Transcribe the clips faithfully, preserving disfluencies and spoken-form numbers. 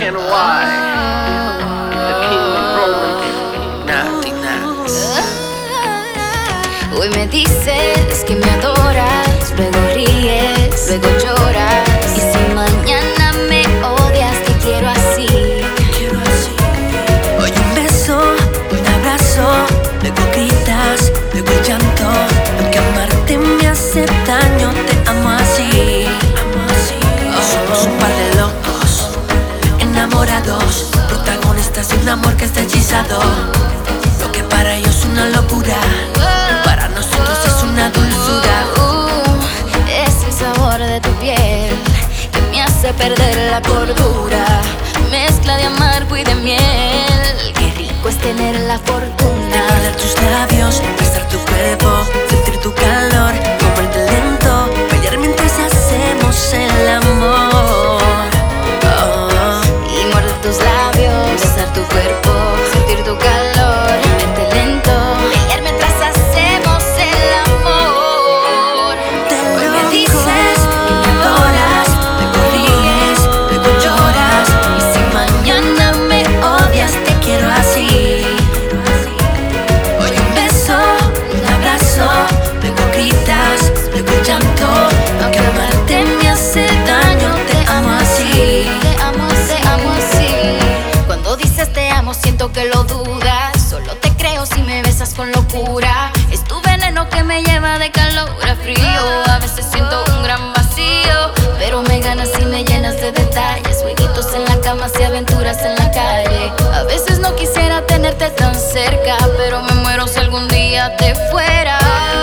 N Y, the king of romance, nasty, nasty. Hoy me dices que me adoras, luego ríes, luego lloras. Y si mañana me odias, te quiero así. Quiero así. Hoy un beso, un abrazo, luego gritas, luego el llanto. Aunque amarte me hace daño, te amo así. Amo así. Somos un par de locos, enamorados, protagonistas de un amor que está hechizado. Lo que para ellos es una locura, para nosotros es una dulzura. uh, Es el sabor de tu piel que me hace perder la cordura. Mezcla de amargo y de miel. Qué rico es tener la fortuna De morder tus labios, besar tu cuerpo, sentir tu calor, comerte lento, pelear mientras hacemos el amor. Oh. y morder tus labios, besar tu cuerpo, sentir tu calor, verte lento, pelear mientras hacemos el amor. Te Hoy lo me dices que me adoras, luego ríes, luego lloras. Y si mañana me odias, te quiero así. Hoy un beso, un abrazo, luego gritas, luego el llanto. Aunque amarte me hace daño, te amo así. Te amo, te amo así. Cuando dices te amo siento que lo dudas. Solo te creo si me besas con locura. Es tu veneno que me lleva de calor a frío. A veces siento un gran vacío, pero me ganas y me llenas de detalles. Jueguitos en la cama y aventuras en la calle. A veces no quisiera tenerte tan cerca, pero me muero si algún día te fuera.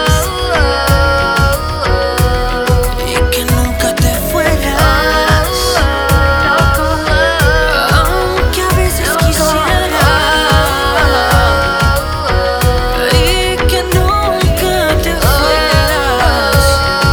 Y que nunca te fueras, aunque a veces quisiera. Y que nunca te fueras,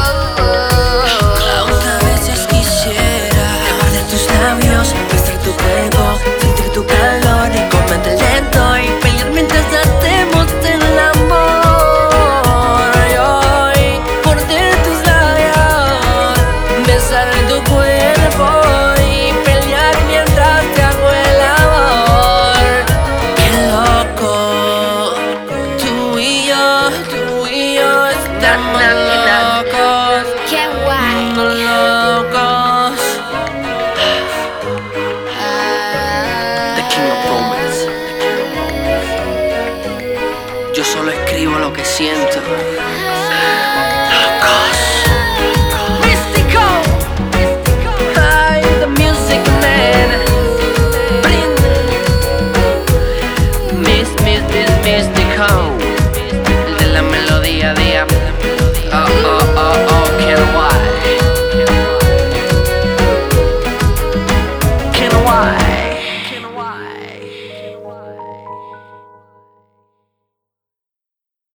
aunque a veces quisiera. De morder tus labios, besar tu cuerpo, sentir tu calor y comerte lento y pelear mientras hacemos el amor. Y hoy morder tus labios, besar tu cuerpo y pelear mientras te hago el amor. Qué loco, tú y yo, tú y yo estamos locos, Qué guay. locos. The king of romance. Yo solo escribo lo que siento.